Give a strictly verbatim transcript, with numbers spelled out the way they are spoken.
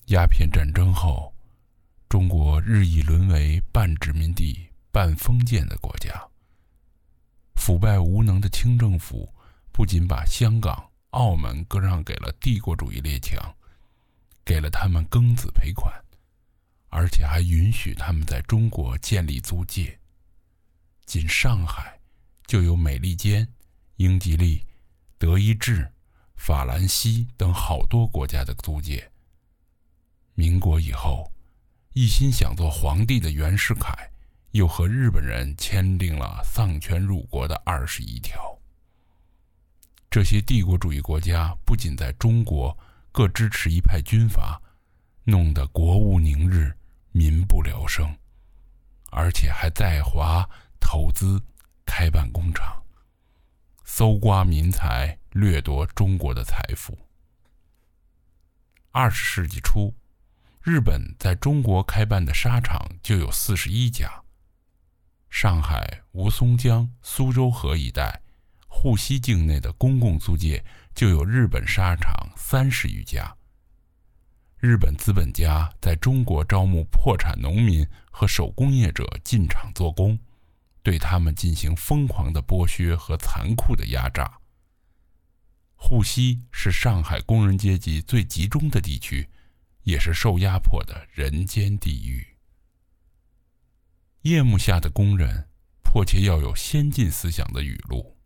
鸦片战争后，中国日益沦为半殖民地半封建的国家。腐败无能的清政府不仅把香港、澳门割让给了帝国主义列强，给了他们庚子赔款，而且还允许他们在中国建立租界。仅上海就有美利坚、英吉利、德意志、法兰西等好多国家的租界。民国以后，一心想做皇帝的袁世凯又和日本人签订了丧权辱国的二十一条。这些帝国主义国家不仅在中国各支持一派军阀，弄得国无宁日，民不聊生，而且还在华投资开办工厂，搜刮民财，掠夺中国的财富。二十世纪初，日本在中国开办的纱厂就有四十一家。上海吴淞江、苏州河一带、沪西境内的公共租界就有日本纱厂三十余家。日本资本家在中国招募破产农民和手工业者进厂做工，对他们进行疯狂的剥削和残酷的压榨。沪西是上海工人阶级最集中的地区，也是受压迫的人间地狱。夜幕下的工人迫切要有先进思想的语录。